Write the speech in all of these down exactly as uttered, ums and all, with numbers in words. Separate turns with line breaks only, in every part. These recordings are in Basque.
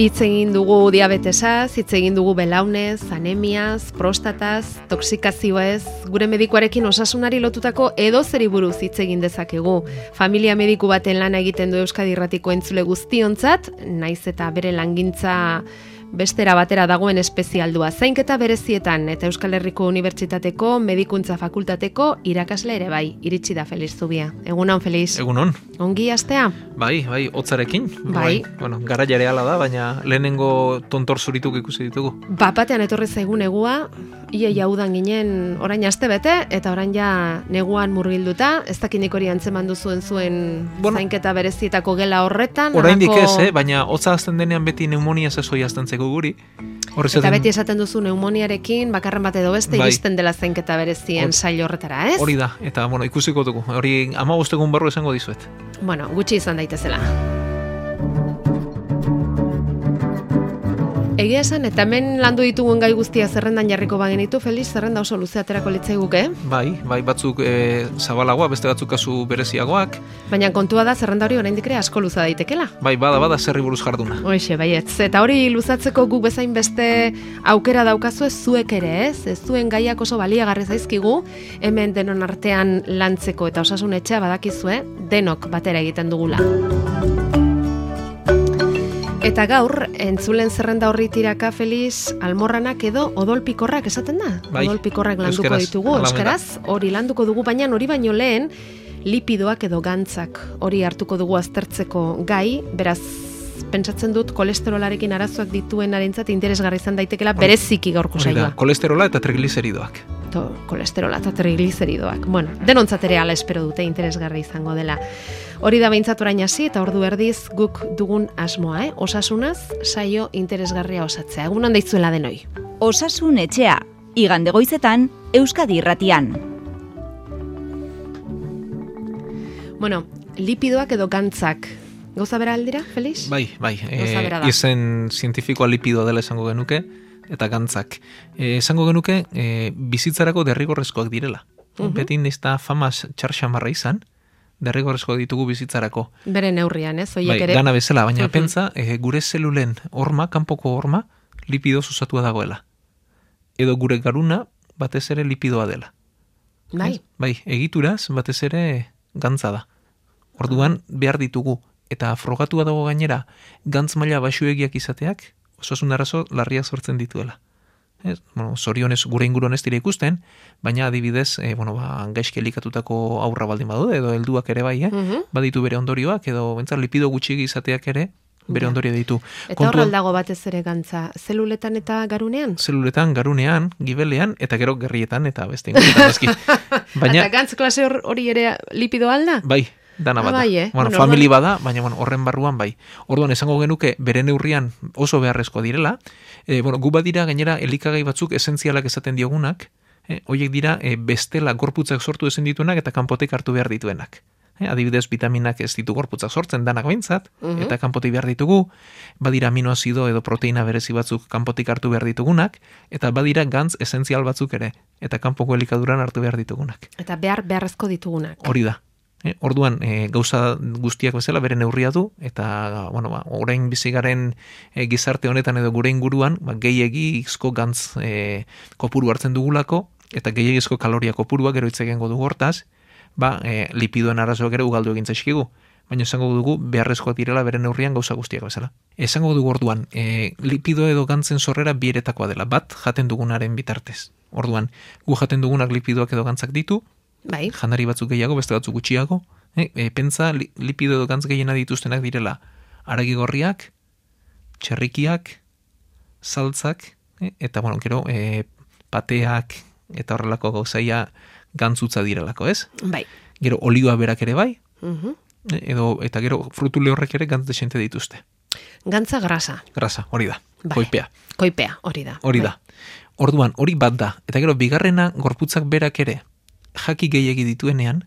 Hitz egin dugu diabetesaz, hitz egin dugu belaunez, anemiaz, prostataz, toksikazioez, gure medikuarekin osasunari lotutako edozeri buruz hitz egin dezakegu. Familia mediku baten lana egiten du Euskadi Irratiko entzule guztiontzat, naiz eta bere langintza bestera batera dagoen espezialdua. Zainketa berezietan eta Euskal Herriko Unibertsitateko Medikuntza Fakultateko irakasle ere bai, iritsi da Feliz Zubia. Egunon, Feliz.
Egunon.
Ongi astea?
Bai, bai, hotzarekin.
Bai.
Bueno, garaia reala da, baina lehenengo tontor zurituk ikusi ditugu.
Bapatean etorri zaigu negua, ia jaudan ginen orain aste bete, eta orain ja neguan murgilduta, ez dakinik hori antzeman duzuen zuen bueno, zainketa berezietako gela horretan.
Oraindik ez, eh? Baina hotza azten denean beti pneumonia zezoi azten zego guri.
Eta beti esaten duzu pneumoniarekin, bakarren bat edo beste, bai, iristen dela zainketa berezien sail horretara, ez?
Hori da, eta bueno, ikusiko dugu. Hori hamabost egun barru esango dizuet.
Bueno, gutxi izan daitezela. Egia esan, eta hemen landu ditugun gai guztia zerrendan jarriko bagenitu, Feliz, zerrenda oso luze aterako litzaiguke.
Bai, bai, batzuk e, zabalagoa, beste batzuk kasu bereziagoak.
Baina kontua da zerrenda hori oraindik ere asko luza daitekela.
Bai, bada, bada zerri buruz jarduna.
Hoxe, baietz. Eta hori luzatzeko guk bezain beste aukera daukazu ez zuek ere, ez? Ez zuen gaiak oso baliagarri zaizkigu, hemen denon artean lantzeko eta osasun etxea badakizue, denok batera egiten dugula. Eta gaur, entzulen zerrenda horri tiraka, Feliz, almorranak edo odolpikorrak esaten da?
Bai,
odolpikorrak landuko
euskaraz,
ditugu, euskaraz, hori landuko dugu, baina hori baino lehen, lipidoak edo gantzak hori hartuko dugu aztertzeko gai, beraz, pentsatzen dut kolesterolarekin arazoak dituen arentzat interesgarri izan daitekela bereziki gaurko saioa.
Kolesterola eta trigliseridoak.
To, kolesterola eta trigliseridoak. Bueno, denontzat ere ala espero dute interesgarri izango dela. Hori da behintzat orain hasi eta ordu erdiz guk dugun asmoa, eh? Osasunaz saio interesgarria osatzea. Egun handa izuela denoi.
Osasun etxea, igande goizetan, Euskadi Irratian.
Bueno, lipidoak edo gantzak. Gauza bera aldira, Feliz?
Bai, bai. E, izen zientifikoa lipidoa dela esango genuke, eta gantzak. E, esango genuke, e, bizitzarako derrigorrezkoak direla. Uh-huh. Beti nizta famaz txarxamarra izan, derrigorrezkoak ditugu bizitzarako.
Bere neurrian, ez? Oiek
bai,
ere...
gana bezala, baina uh-huh. pentsa, e, gure zelulen horma, kanpoko horma, lipido osatua dagoela. Edo gure garuna, batez ere lipidoa dela.
Bai.
Ez? Bai, egituraz, batez ere gantza da. Orduan, behar ditugu. Eta frogatua dago gainera, gantz maila baxuegiak izateak, osasun arazo larriak sortzen dituela. Ez? Bueno, zorionez gure inguruan ez dira ikusten, baina adibidez, e, bueno, ba, gaizki elikatutako aurra baldin badu, edo helduak ere bai, eh? Uh-huh. Baditu bere ondorioak, edo bentsar lipido gutxigi izateak ere, bere ja. Ondorio ditu.
Eta horrel dago batez ere gantza, zeluletan eta garunean?
Zeluletan, garunean, gibelean, eta gero gerrietan, eta beste inguruetan. Baina...
Eta gantz klase hori ere lipido alda?
Bai. Dana bat da.
Ah, bai, eh?
Bueno, bueno, famili bada, baina bueno, horren barruan bai. Orduan esango genuke bere neurrian oso beharrezko direla. E, bueno, gu badira gainera elikagai batzuk esentzialak esaten diogunak, eh, horiek dira e, bestela gorputzak sortu ezin dituenak eta kanpotik hartu behar dituenak. Eh, adibidez, vitaminak ez ditu gorputzak sortzen danak behintzat, uh-huh. eta kanpotik behar ditugu, badira aminoazido edo proteina berezi batzuk kanpotik hartu behar ditugunak, eta badira gantz esentzial batzuk ere, eta kanpoko elikaduran hartu behar ditugunak.
Eta behar beharrezko ditugunak.
Hori da. Eh, orduan, e, gauza guztiak bezala bere neurria du, eta, bueno, ba, orain bizigaren e, gizarte honetan edo gure inguruan, ba, gehiagizko gantz e, kopuru hartzen dugulako, eta gehiagizko kaloria kopurua gero hitz egingo dugu hortaz, ba, e, lipidoen arazoak ere ugaldu egin zaizkigu. Baina esango dugu beharrezkoak direla bere neurrian gauza guztiak bezala. Esango dugu orduan, e, lipido edo gantzen sorrera bieretakoa dela, bat jaten dugunaren bitartez. Orduan, gu jaten dugunak lipidoak edo gantzak ditu,
bai.
Janari batzuk gehiago, beste batzuk gutxiago. E, e, pentsa li, lipido edo gantz gehiena dituztenak direla haragi gorriak, txerrikiak, saltzak, e, eta bueno, gero e, pateak eta horrelako gauzaia gantzutza direlako, ez?
Bai.
Gero olioa berak ere bai,
uh-huh.
e, edo, eta gero frutu lehorrek ere gantz desente dituzte.
Gantza grasa.
Grasa, hori da,
bai.
koipea.
Koipea, hori da.
Hori
bai.
da. Orduan, hori bat da. Eta gero, bigarrena gorputzak berak ere, jaki gehiagi dituenean,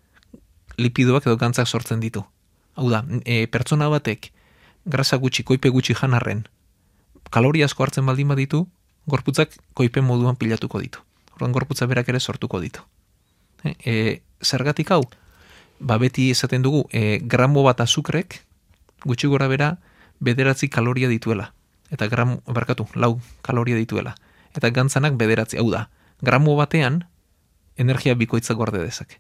lipidoak edo gantzak sortzen ditu. Hau da, e, pertsona batek grasa gutxi, koipe gutxi janarren, kaloria asko hartzen baldin baditu, gorputzak koipe moduan pilatuko ditu. Orduan gorputza berak ere sortuko ditu. E, e, zergatik hau? Ba beti esaten dugu, e, gramo bat azukrek, gutxi gora bera, bederatzi kaloria dituela. Eta gramo, barkatu, lau kaloria dituela. Eta gantzanak bederatzi, hau da, gramo batean energia bikoitza gorde dezake.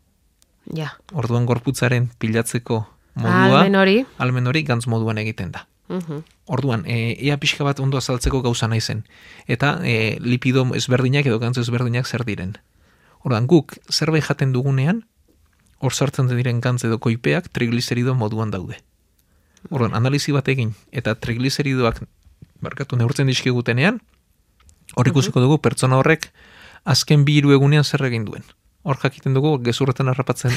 Ja.
Orduan gorputzaren pilatzeko modua,
almen hori,
almen hori gantz moduan egiten da.
Uh-huh.
Orduan, e, ea pixka bat ondo azaltzeko gauza naizen. Eta e, lipido ezberdinak edo gantz ezberdinak zer diren. Orduan, guk zerbait jaten dugunean, hor sartzen diren gantz edo koipeak trigliserido moduan daude. Orduan, analizi bat egin, eta trigliseridoak barkatu neurtzen dizkigutenean, hor ikusiko dugu pertsona horrek azken bi hiru egunean zer egin duen. Hor jakiten dugu gezurretan harrapatzen.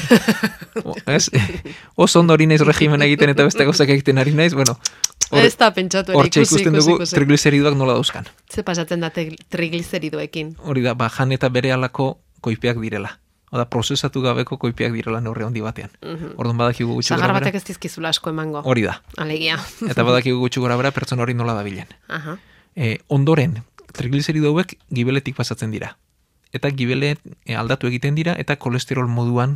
O, ez? Oso ondo hori naiz regimena egiten eta beste gauzak egiten ari naiz, bueno,
Hor, ez da pentsatu ere
hor
ikusi,
ikusten
ikusi,
dugu
ikusi.
trigliseridoak nola dauzkan.
Ze pasatzen da te- trigliseridoekin.
Hori da, ba, jan eta bere alako koipeak direla. Oda, prozesatu gabeko koipeak direla neurri handi batean.
Mhm.
Orduan badakigu gutxi
Sagar
gora
batek
bera.
ez dizkizula asko emango.
Hori da.
Alegia.
Eta badakigu gutxi gora bera pertsona hori nola dabilen.
Aha.
E, ondoren, trigliserido hauek gibeletik pasatzen dira. Eta gibele e, aldatu egiten dira eta kolesterol moduan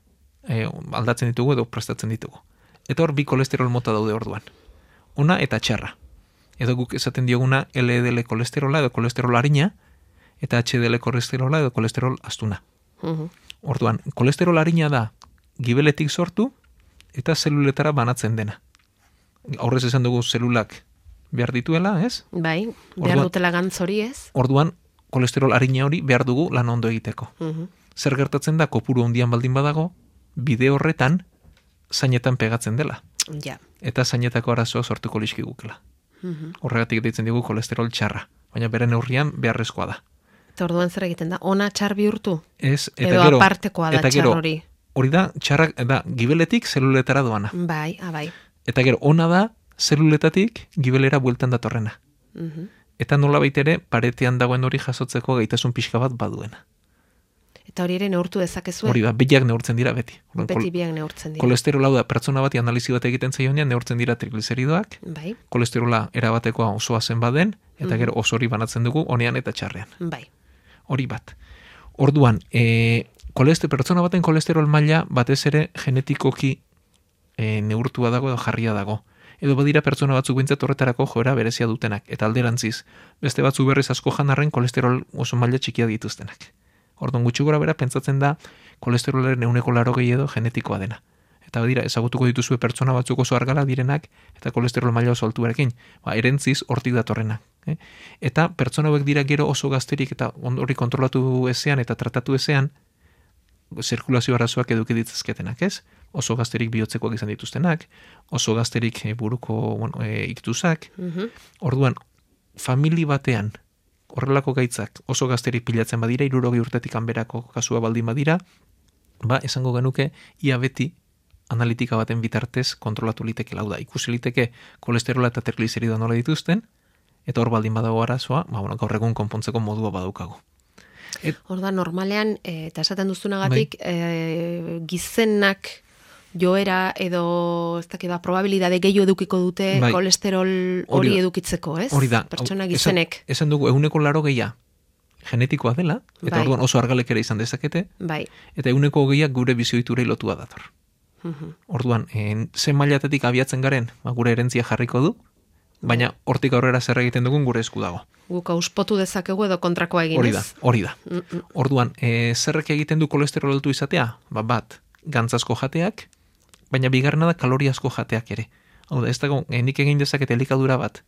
e, aldatzen ditugu edo prestatzen ditugu. Eta hor bi kolesterol mota daude orduan. Ona eta txarra. Edo guk esaten dioguna L D L kolesterola edo kolesterol arina eta H D L kolesterola edo kolesterol astuna.
Mhm.
Orduan, kolesterol arina da gibeletik sortu eta zeluletara banatzen dena. Aurrez esan dugu zelulak behar dituela, ez?
Bai, behar
Orduan-
dutela gantz hori ez?
Orduan, kolesterol arina hori behar dugu lan ondo egiteko.
Mhm.
Zer gertatzen da, kopuru handian baldin badago, bide horretan zainetan pegatzen dela.
Ja.
Eta zainetako arazoa sortuko lizkigukela.
Mhm.
Horregatik deitzen digu kolesterol txarra. Baina bere neurrian beharrezkoa da.
Eta orduan zer egiten da? Ona txar bihurtu?
Ez, eta
Edo
gero,
apartekoa da
eta
txar
gero,
hori?
hori da, txarrak, da, gibeletik zeluletara doana.
Bai, abai.
Eta gero, ona da, zeluletatik gibelera bueltan datorrena.
Mhm.
Eta nola ere paretean dagoen hori jasotzeko gaitasun pixka bat baduena.
Eta hori ere neurtu dezakezu?
Hori da, behiak neurtzen dira beti. Orduan,
Beti
kol-
biak neurtzen dira.
Kolesterol hau da, pertsona bati analizi bat egiten zaionean neurtzen dira trigliseridoak,
Bai,
kolesterola erabatekoa osoa zen baden, eta
Mhm.
gero oso hori banatzen dugu onean eta txarrean.
bai.
Hori bat. Orduan, e, koleste, pertsona baten kolesterol maila batez ere genetikoki e, neurtua dago edo jarria dago. Edo badira pertsona batzuk bintzat horretarako joera berezia dutenak, eta alderantziz, beste batzu berriz asko janarren kolesterol oso maila txikia dituztenak. Orduan gutxi gora bera pentsatzen da kolesterolaren euneko larogei edo genetikoa dena. Eta badira, ezagutuko dituzue pertsona batzuk oso argala direnak eta kolesterol maila oso altuarekin. Ba, erentziz hortik datorrenak. Eh? Eta pertsona hauek dira gero oso gazterik eta hori kontrolatu ezean eta tratatu ezean, zirkulazio arazoak eduki ditzazketenak, ez? Oso gazterik bihotzekoak izan dituztenak, oso gazterik e, buruko bueno, e, iktuzak.
Mhm.
Orduan, famili batean horrelako gaitzak oso gazterik pilatzen badira, hirurogei urtetik hanberako kasua baldin badira, ba, esango genuke, ia beti analitika baten bitartez kontrolatu liteke lau da. Ikusi liteke kolesterola eta trigliseridoa nola dituzten, eta hor baldin badago arazoa, ba, bueno, gaur egun konpontzeko modua badaukago.
Orduan, normalean, eh, eta esaten duzunagatik, eh, gizenak joera edo, ez dakit, ba, probabilidade gehiago edukiko dute
Bai.
kolesterol
Hori
hori
da.
edukitzeko, ez?
Hori da.
Pertsona
Esan-
gizenek.
Esan, dugu, euneko laro gehiago genetikoa dela, eta
Bai.
orduan oso argalek ere izan dezakete,
Bai.
eta euneko hogeiak gure bizioiturei lotua dator.
Mhm.
Orduan, en, zen mailatatik abiatzen garen, ba, gure erentzia jarriko du, baina hortik aurrera zer egiten dugun gure esku dago.
Guk auspotu dezakegu edo kontrakoa egin,
Hori da,
ez?
hori da.
Mm-mm.
Orduan, e, zerrek egiten du kolesterol altu izatea? Ba, bat, gantzasko jateak, baina bigarrena da kaloria asko jateak ere. Hau da, ez dago, e, nik egin dezaket elikadura bat,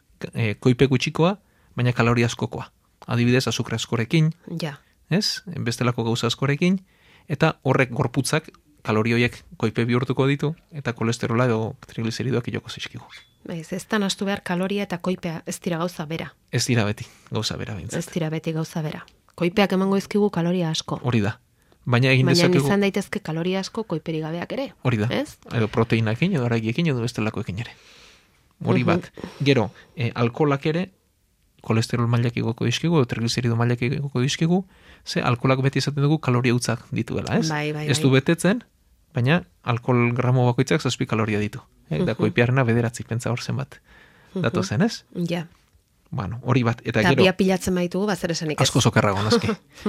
e, koipe gutxikoa, baina kaloria askokoa. Adibidez, azukre askorekin,
Ja.
ez? Bestelako gauza askorekin, eta horrek gorputzak kalorioiek koipe bihurtuko ditu, eta kolesterola edo trigliseridoak joko zizkigu.
Ez, ez da nahastu behar kaloria eta koipea ez dira gauza bera.
Ez dira beti, gauza bera
Ez
bintzat.
dira beti gauza bera. Koipeak emango izkigu kaloria asko.
Hori da. Baina egin
Baina
dezakegu,
izan daitezke kaloria asko koiperi gabeak ere.
hori da.
Ez?
Edo proteinakin, edo aragiekin, edo bestelakoekin ere. Hori
Mhm.
bat. Gero, e, alkoholak ere, kolesterol mailak igoko dizkigu, edo trigliserido mailak igoko dizkigu, ze alkoholak beti izaten dugu kaloria utzak dituela, ez?
Bai, bai,
Ez du
bai.
betetzen, baina alkohol gramo bakoitzak zazpi kaloria ditu. Eh? Da
Mhm.
koipiarena bederatzi, pentsa hor zenbat. Dato zen, ez?
Ja.
Bueno, hori bat. Eta
Eta
gero,
bia pilatzen baitugu, bazer esanik ez.
asko sokerrago, noski.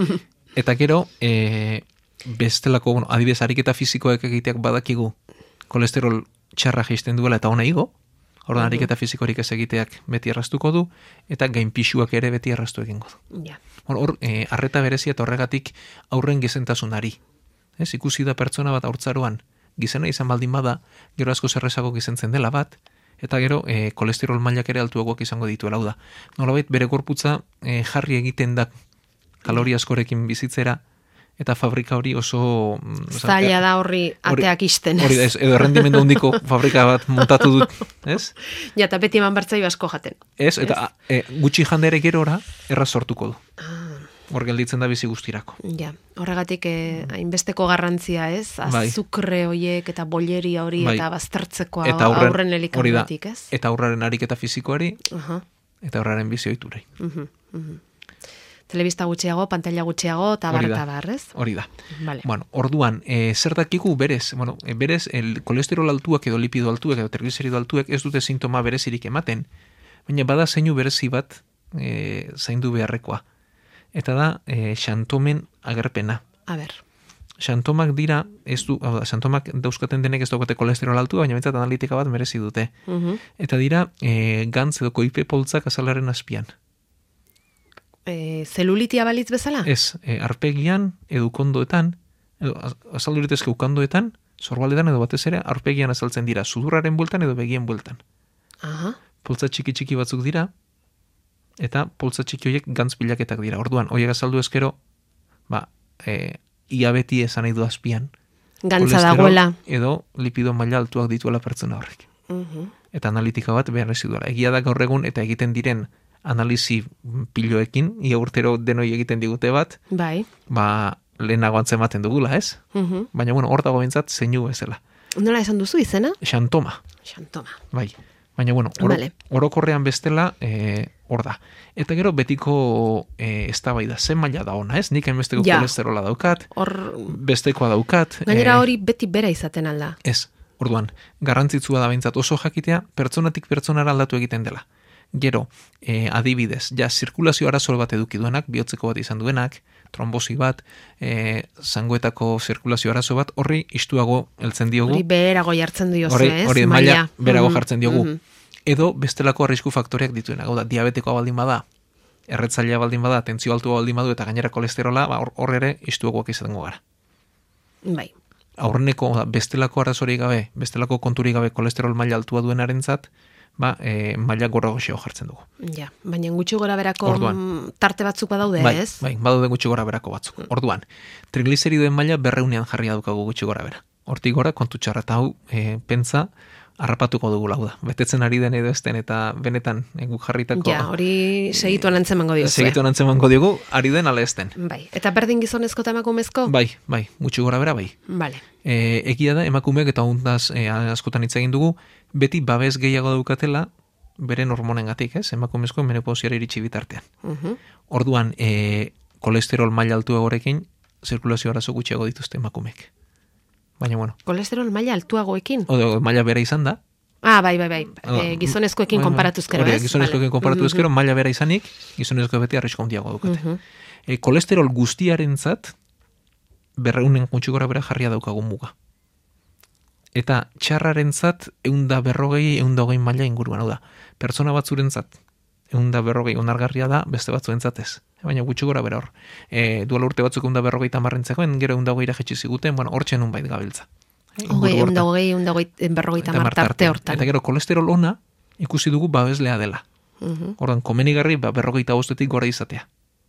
Eta gero, e, bestelako, bueno, adibidez, ariketa fizikoak egiteak badakigu kolesterol txarra jaisten duela eta ona igo, Orduan, ariketa fisikorik ez egiteak beti erraztuko du, eta gainpisuak ere beti erraztu egingo du.
Ja.
Hor, e, arreta berezia eta horregatik aurren gizentasunari. Ez, ikusi da pertsona bat haurtzaroan, gizena izan baldin bada, gero asko zerrezago gizentzen dela bat, eta gero e, kolesterol mailak ere altuagoak izango dituela. Hau da, nolabait bere gorputza e, jarri egiten da kaloria askorekin bizitzera, eta fabrika hori oso...
Zaila da horri ateak isten.
Hori da, ez, edo errendimendu handiko fabrika bat montatu dut, ez?
Ja, eta beti eman bertzaio asko jaten.
Ez, eta e, gutxi jandere gerora erraz sortuko du.
Ah.
Hor gelditzen da bizi guztirako.
Ja, horregatik eh, hainbesteko garrantzia, ez? Azukre horiek eta boleria hori bai. Eta baztertzekoa eta aurren, aurren elikanetik, ez?
Eta aurraren ariketa fizikoari,
uh-huh.
eta aurraren bizioiturei.
Uh-huh. Uh-huh. Telebista gutxiago, pantalla gutxiago, eta barta barrez?
Hori da.
Vale.
Bueno, orduan, e, zer dakigu berez, bueno, e, berez, el kolesterol altuak edo lipido altuak edo trigliserido altuak ez dute sintoma berezirik ematen, baina bada zeinu berezi bat e, zaindu beharrekoa. Eta da, e, xantomen agerpena.
A ber.
Xantomak dira, ez du, hau da, xantomak dauzkaten denek ez daukate kolesterol altua, baina bentsat analitika bat merezi dute.
Uh-huh.
Eta dira, e, gantz edo koipe poltzak azalaren azpian.
E, zelulitia balitz bezala?
Ez, e, arpegian, edo ukondoetan, edo azalduritezke ukondoetan, zorbaletan edo batez ere, arpegian azaltzen dira, sudurraren bueltan edo begien bueltan.
Aha.
Poltza txiki-txiki batzuk dira, eta poltza txiki horiek gantz bilaketak dira. Orduan, horiek azaldu ezkero, ba, e, ia beti esan nahi du azpian.
Gantza dagoela.
Edo lipido maila altuak dituela pertsona horrek.
Uh-huh.
Eta analitika bat behar residuala. Egia da gaur egun eta egiten diren analizi piloekin, ia urtero denoi egiten digute bat,
bai.
Ba, lehenago antzematen dugula, ez?
Uh-huh.
Baina, bueno, hor dago bentsat zeinu bezala.
Nola esan duzu izena?
Xantoma.
Xantoma.
Bai. Baina, bueno, oro,
vale.
Orokorrean bestela, e, hor da. Eta gero betiko e, eztabaida zen maila da ona, ez? Nik hainbesteko ja. kolesterola daukat,
Or...
bestekoa daukat.
Gainera
e,
hori beti bera izaten alda.
Ez, orduan, garrantzitsua da behintzat oso jakitea, pertsonatik pertsonara aldatu egiten dela. Gero, e, adibidez, ja, zirkulazio arazo bat eduki duenak, bihotzeko bat izan duenak, trombosi bat, e, zangoetako zirkulazio arazo bat, horri istuago heltzen diogu.
Hori beherago jartzen diozu, ez?
Hori maila beherago
mm-hmm.
jartzen diogu.
Mm-hmm.
Edo bestelako arrisku faktoreak dituenak. Hau da, diabetikoa baldin bada, erretzailea baldin bada, tentzio altua baldin badu eta gainera kolesterola, ba, hor, hor ere istuagoak izango gara.
Bai.
Aurreneko, bestelako arazorik gabe, bestelako konturik gabe kolesterol maila altua duenarentzat, ba, e, maila gorra goxeo jartzen dugu.
Ja, baina gutxi gora berako tarte batzuk badaude,
bai,
ez?
Bai, badaude gutxi gora berako batzuk. Orduan, trigliseridoen maila berreunean jarria dukagu gutxi gora bera. Hortik gora, kontu txarra eta hau, e, pentsa, harrapatuko dugu lau da. Betetzen ari den edo ezten eta benetan guk jarritako...
Ja, hori segituan antzemango diozu.
Segituan antzemango diogu, ari den ala ezten.
Bai, eta berdin gizonezko eta emakumezko?
Bai, bai, gutxi gora bera bai.
Vale.
E, egia da, emakumeak eta ondaz e, askotan hitz egin dugu, beti babes gehiago daukatela beren hormonengatik, ez? Emakumezko menopausiara iritsi bitartean.
Uh-huh.
Orduan, e, kolesterol maila altuagorekin, zirkulazio arazo gutxiago dituzte emakumeek. Baina, bueno.
Kolesterol maila altuagoekin?
Odo, maila bera izan da.
Ah, bai, bai, bai. E, gizonezkoekin bai, konparatuzkero, ez?
Gizonezkoekin vale. konparatuzkero, uh-huh. maila bera izanik, gizonezko beti arrisko handiago dukate. Uh-huh. E, kolesterol guztiarentzat berreunen gutxi gora bera jarria daukagun muga. Eta txarrarentzat eunda berrogei, eunda hogei maila inguruan, hau da. Pertsona batzurentzat eunda berrogei onargarria da, beste batzuentzat ez. Baina gutxi gora bera hor. E, duela urte batzuk eunda berrogei tamarrentzekoen, gero eunda hogeira jetxi ziguten, bueno, hor txenun bait gabiltza.
Hogei, eunda hogei, eunda hogei, berrogei tamarte hortan.
Eta gero kolesterol ona ikusi dugu babeslea dela.
Uh-huh.
Ordan, komenigarri ba, berrogeita bostetik gora izatea.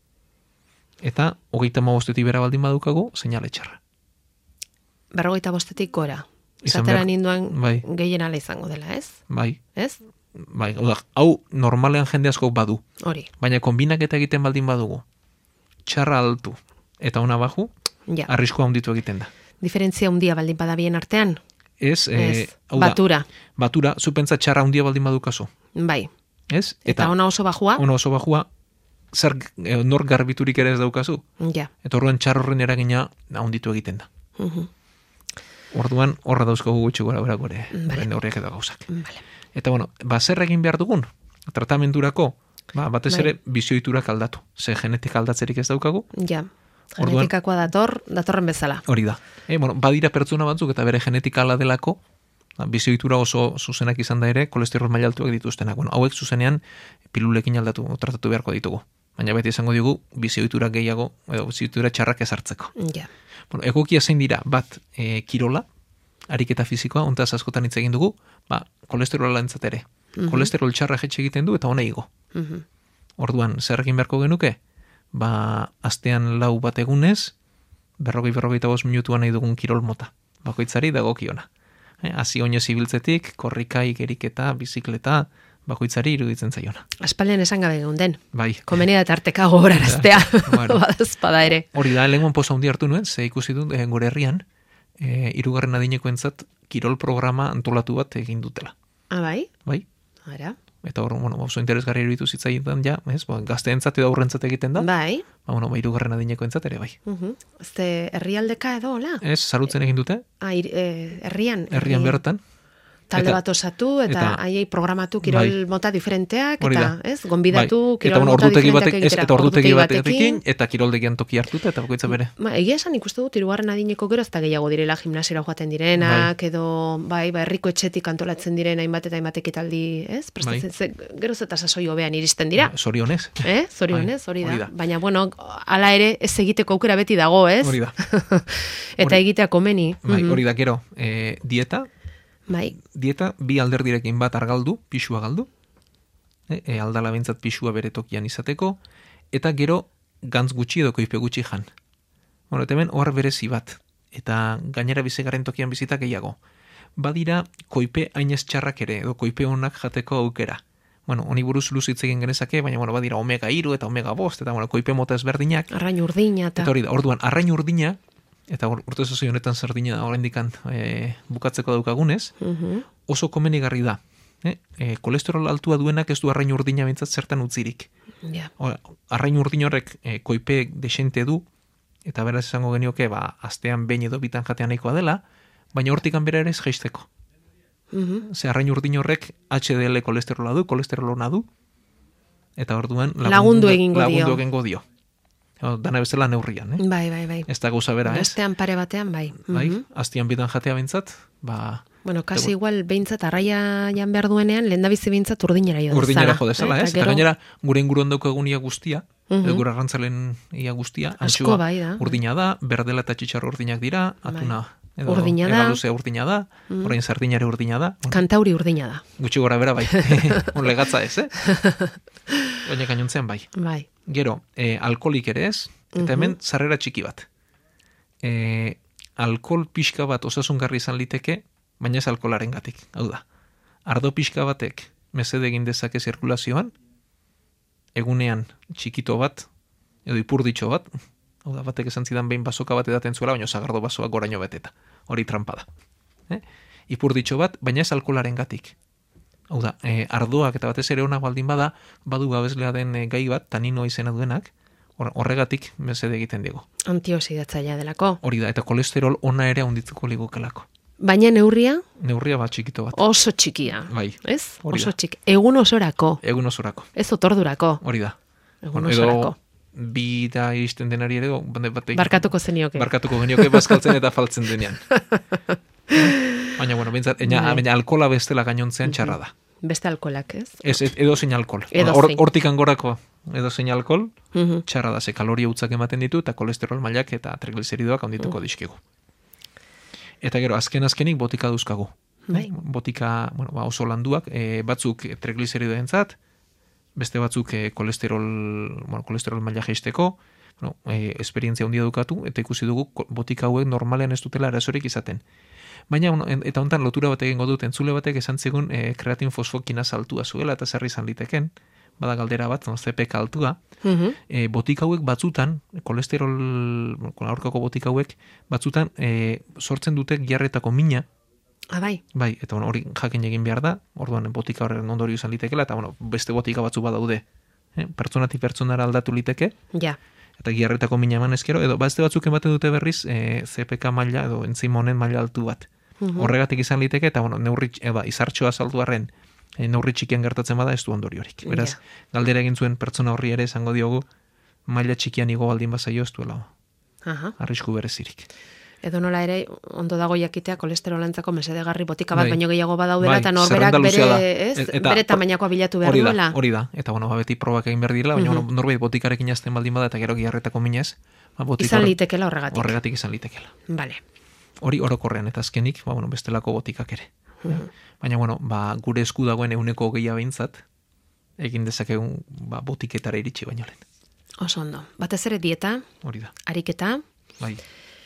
Eta hogeita ma bostetik bera baldin badukagu, seinale txarra.
Berrogeita bostetik gora. Zatera ninduan bai. Gehien ala izango dela, ez?
Bai.
Ez?
Bai, oda, hau normalean jende asko badu.
Hori.
Baina konbinaketa egiten baldin badugu, txarra altu eta ona baju, ja. Arriskoa handitu egiten da.
Diferentzia handia baldin bada bien artean?
Ez,
ez.
E, hau
batura.
Da, batura, zu pentsa txarra handia baldin badukazu.
Bai.
Ez?
Eta, eta ona oso bajua?
Ona oso bajua, zer e, nor garbiturik ere ez daukazu.
Ja.
Eta orduan txarra horren eragina handitu egiten da.
Uh-huh.
Orduan horra dauzkagu gutxi gora bera gore,
vale.
Horriak eta gauzak.
Vale.
Eta bueno, ba, zer egin behar dugun? Tratamenturako, ba, batez ere bizioiturak aldatu. Ze genetika aldatzerik ez daukagu.
Ja, genetikakoa dator, datorren bezala.
Hori da. E, bueno, badira pertsona batzuk eta bere genetika ala delako, Bizioitura oso zuzenak izan da ere, kolesterol maila altuak dituztenak. Bueno, hauek zuzenean pilulekin aldatu, tratatu beharko ditugu. Baina beti esango digu, bizioitura gehiago, edo bizioitura txarrak ezartzeko.
Ja.
Bueno, egokia zein dira, bat, e, kirola, ariketa fizikoa, ontaz askotan hitz egin dugu, ba, kolesterola entzat ere.
Mhm.
Kolesterol txarra jetxe egiten du eta hona igo.
Mhm.
Orduan, zer egin beharko genuke? Ba, astean lau bat egunez, berrogei berrogeita bost minutuan nahi dugun kirol mota. Bakoitzari dagokiona. Eh, hasi oinez ibiltzetik, korrikai, geriketa, bizikleta, bakoitzari iruditzen zaiona.
Aspaldian esan gabe geunden.
Bai.
Komenia da tarteka gogoraraztea.
Bueno.
Badazpada ere.
Hori da, lehenguan poza hundi hartu nuen, ze ikusi dut, eh, gure herrian, eh, irugarren adinekoentzat kirol programa antolatu bat egin dutela.
Ah, bai?
Bai?
Ara.
Eta hor, bueno, oso interesgarri iruditu zitzaidan ja, ez, ba, gazteentzat edo aurrentzat egiten da.
Bai.
Ba, bueno, ba, irugarren adinekoentzat ere bai.
Mhm. Este herrialdeka edo, hola?
Ez, zarutzen egin dute,
Ah, ir- eh, herrian.
herrian
herri-
bertan.
Talde
Eta-
bat osatu, eta
eta-
haiei programatu kirol
Bai.
mota diferenteak,
Hori
eta,
da.
ez, gonbidatu
Bai.
kirol
Eta, bueno,
mota
ordutegi
diferenteak
batek, ez,
egitera.
eta ordutegi batekin, eta kiroldegian toki hartuta, eta bakoitza bere.
Ma, egia esan ikuste dut, hirugarren adineko gero ez da gehiago direla gimnasiora joaten direnak, edo, bai, ba, herriko etxetik antolatzen diren hainbat eta hainbat ekitaldi, ez? Prestatzen, ze, geroz eta sasoi hobean iristen dira.
Zorionez.
Eh? Zorionez, hori da.
Hori da.
Baina, bueno, hala ere ez egiteko aukera beti dago, ez?
Hori da.
Eta
Hori-
egitea komeni.
Bai,
Mhm.
hori da, gero, eh, dieta,
Bai,
dieta bi alderdirekin bat argaldu, pixua galdu, e, e, aldala bentzat pixua bere tokian izateko, eta gero gantz gutxi edo koipe gutxi jan. Bueno, eta hemen ohar berezi bat, eta gainera bizigarren tokian bizita gehiago. Badira koipe hainez txarrak ere, edo koipe honak jateko aukera. Bueno, honi buruz luz hitz egin genezake, baina bueno, badira omega hiru eta omega bost, eta bueno, koipe mota ezberdinak.
arrain urdina eta...
Eta hori da, orduan, arrain urdina, eta or, urte zozio honetan sardina da oraindikan e, bukatzeko daukagunez,
Mhm.
oso komenigarri da. Eh? E, kolesterol altua duenak ez du arrain urdina bintzat zertan utzirik.
Ja.
O, arrain urdin horrek e, koipe desente du, eta beraz esango genioke, ba, astean behin edo bitan jatean nahikoa dela, baina hortikan bera ere ez jaisteko.
Mhm.
Ze arrain urdin horrek H D L kolesterola du, kolesterolona du, eta orduan
Lagundu egingo dio.
lagundu egingo dio. O, dana bezala neurrian, eh?
Bai, bai, bai.
Ez da gauza bera, ez?
Bestean pare batean, bai.
Bai,
Mhm.
astian bitan jatea bintzat, ba,
Bueno, kasi
Eta-
igual behintzat arraia jan behar duenean, lehen da bizi behintzat urdinera jo
urdinera jo dezala, ez?
Eta
Eta
gero-
gainera, gure inguruan daukagun ia guztia,
Mhm.
edo gure arrantzalen ia guztia,
Asko
antxua
bai da.
urdina da, berdela eta txitxarro urdinak dira, atuna, edo
Urdina da.
egaluzea urdina da,
Mhm.
orain sardinare urdina da, bueno,
Kantauri urdina da.
gutxi gora bera bai, un legatza ez, eh? Baina gainontzean bai.
Bai.
Gero, eh, alkoholik ere ez, eta
Mhm.
hemen sarrera txiki bat. Eh, alkohol pixka bat osasungarri izan liteke, baina ez alkoholaren gatik. Hau da, ardo pixka batek mesede egin dezake zirkulazioan, egunean txikito bat, edo ipurditxo bat, hau da, batek esan zidan behin basoka bat edaten zuela, baina sagardo basoak goraino beteta. Hori trampa da. Eh? Ipurditxo bat, baina ez alkoholaren gatik. Hau da, eh, ardoak eta batez ere ona baldin bada, badu gabezlea den eh, gai bat, tanino izena duenak, hor- horregatik mesede egiten digo.
Antioxidatzailea delako.
Hori da, eta kolesterol ona ere handitzuko ligukelako.
Baina neurria
Neurria bat txikito bat.
oso txikia.
Bai,
Ez?
hori
Oso
da.
txiki. Egun osorako.
Egun osorako.
Ez otordurako.
Hori da.
Egun
Bueno,
osorako.
edo bi da iristen denari ere, bande batek,
Barkatuko zenioke.
barkatuko genioke bazkaltzen eta faltzen denean. Baina, bueno, bintzat, ena,
Bai.
baina alkola bestela gainontzean txarra da.
Beste alkolak, ez?
Ez, ez, edo zein alkohol.
Edozein.
Hor- Hortik angorako edo zein alkohol,
Mhm.
txarra da, ze kaloria utzak ematen ditu, eta kolesterol mailak eta trigliseridoak handituko dizkigu. Eta gero, azken azkenik botika duzkagu.
Bai.
Botika, bueno, ba, oso landuak, e, batzuk trigliseridoentzat, beste batzuk e, kolesterol, bueno, kolesterol maila jaisteko, bueno, e, esperientzia handia dukatu, eta ikusi dugu ko- botika hauek normalean ez dutela arazorik izaten. Baina, bueno, en- eta hontan lotura bat egingo dut, entzule batek esan zigun e, kreatin fosfokina saltua zuela, eta zerri izan liteken, bada galdera bat, no, C P K altua,
Mhm.
e, botika hauek batzutan, kolesterol, bueno, aurkako botika hauek, batzutan e, sortzen dute giarretako mina,
Ah, bai.
bai, eta bueno, hori jakin egin behar da, orduan botika horren ondorio izan litekela, eta bueno, beste botika batzu badaude, eh? Pertsonatik pertsonara aldatu liteke,
Ja.
eta giarretako mina eman ezkero, edo beste batzuk ematen dute berriz e, C P K maila, edo enzima honen maila altu bat.
Mhm.
Horregatik izan liteke, eta bueno, neurri, eba, izartxoa saldu arren, e, neurri txikian gertatzen bada ez du ondoriorik. Beraz,
Ja.
galdera egin zuen pertsona horri ere esango diogu, maila txikian igo baldin bazaio ez duela
Aha.
arrisku berezirik.
Edo nola ere, ondo dago jakitea kolesterolantzako mesedegarri botika bat,
Bai.
baino gehiago badaudela,
Bai,
eta norberak
zerrenda luzea da.
bere, ez,
Eta-
bere tamainakoa bilatu behar
Hori da,
duela.
hori da. Eta bueno, ba, beti probak egin behar direla, baina
Mhm.
bueno, norbait botikarekin azten baldin bada eta gero giharretako minez, ba, botika
Izan
hor-
litekela horregatik.
horregatik izan litekela.
Vale.
Hori orokorrean eta azkenik, ba, bueno, bestelako botikak ere.
Mhm.
Baina bueno, ba, gure esku dagoen euneko gehiago behintzat, egin dezakegun ba, botiketara iritsi baino lehen.
Oso ondo. Batez ere dieta,
Hori da.
ariketa,
Bai.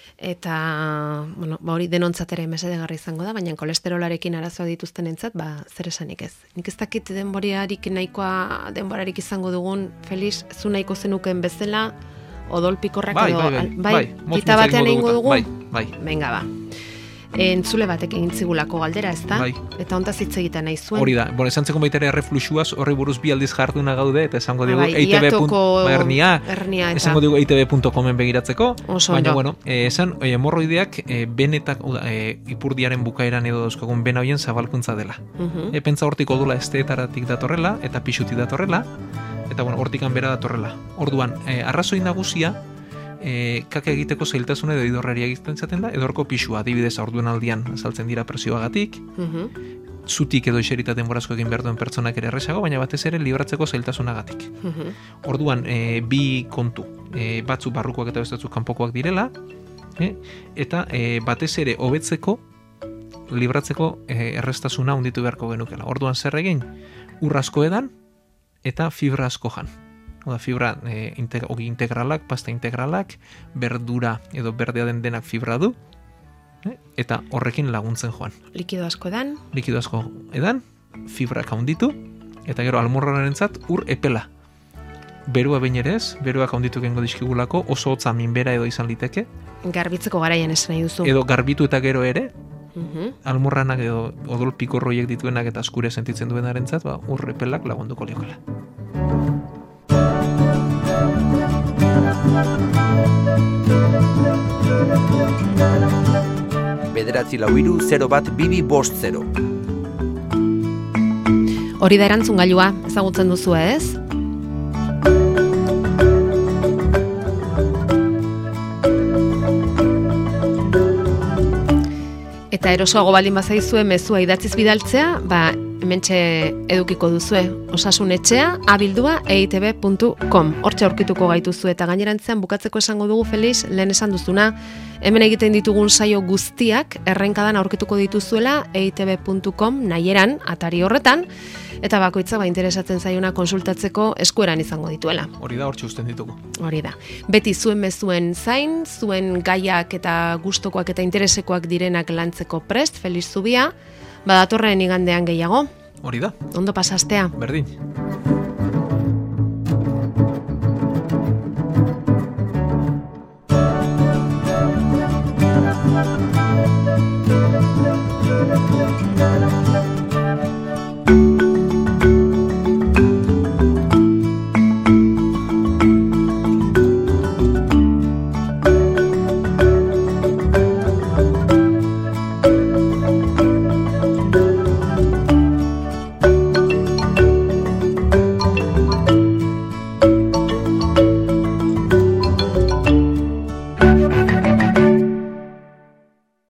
eta, bueno, ba hori denontzat ere mesedegarri izango da, baina kolesterolarekin arazoa dituztenentzat, ba, zer esanik ez. Nik ez dakit denboriarik nahikoa, denborarik izango dugun, Felix, zu nahiko zenuken bezala, odolpikorrak
Bai,
edo,
bai, bai,
al-
bai, motz
gita
motz
batean
egingo
egingo
dugu
dugu?
eta- bai, bai.
Venga, ba. Entzule batek egin zigulako galdera, ez da?
Bai.
Eta hontaz hitz egiten nahi zuen.
Hori da, bueno, esan zeko baita ere errefluxuaz, horri buruz bi aldiz jarduna gaude, eta esango dugu
Bai,
E I T B.
hiatoko
Ba, hernia,
hernia eta-
esango dugu E I T B punto comen begiratzeko,
Oso
baina,
ondo.
bueno, eh, esan, eh, hemorroideak eh, benetak, uda, eh, ipurdiaren bukaeran edo dauzkagun bena hoien zabalkuntza dela.
Mhm.
E, pentsa hortik odula esteetaratik datorrela, eta pixutik datorrela, eta, bueno, hortikan bera datorrela. Orduan, eh, arrazoi nagusia, e, kaka egiteko zailtasuna edo idorrari egiten zaten da, edorko pixua, adibidez, orduan aldian azaltzen dira presioagatik,
Mhm.
zutik edo iserita denborazko egin behar duen pertsonak ere erresago, baina batez ere libratzeko zailtasunagatik.
Mhm.
Orduan, e, bi kontu, e, batzuk barrukoak eta beste batzuk kanpokoak direla, e, eta e, batez ere hobetzeko, libratzeko e, errestasuna hunditu beharko genukela. Orduan zer egin, ur asko edan, eta fibra asko jan. Oda, fibra e, integ ogi integralak, pasta integralak, berdura edo berdea den denak fibra du, e, eta horrekin laguntzen joan.
Likido asko dan,
Likido asko edan, fibrak handitu, eta gero almorrarentzat ur epela. Berua behin ere ez, beruak handitu gengo dizkigulako, oso hotza minbera edo izan liteke,
garbitzeko garaian esan nahi duzu.
edo garbitu eta gero ere,
Mhm.
almorranak edo odol pikorroiek dituenak eta askure sentitzen duenarentzat, ba, ur epelak lagunduko liokela.
Bederatzi lau hiru zero bat bibi bost zero.
Hori da erantzun gailua, ezagutzen duzu ez? Eta erosoago baldin bazaizue mezua idatziz bidaltzea, ba, hementxe edukiko duzue. Osasun etxea, abildua, e i te be puntu com. Hortxe aurkituko gaituzu eta gainerantzean bukatzeko esango dugu, Felix, lehen esan duzuna, hemen egiten ditugun saio guztiak errenkadan aurkituko dituzuela e i te be puntu com nahieran, atari horretan, eta bakoitza ba interesatzen zaiona konsultatzeko eskueran izango dituela.
Hori da, hortxe usten ditugu.
Hori da. Beti zuen mezuen zain, zuen gaiak eta gustokoak eta interesekoak direnak lantzeko prest, Felix Zubia, badatorren igandean gehiago.
Hori da,
Ondo pasastea.
berdin.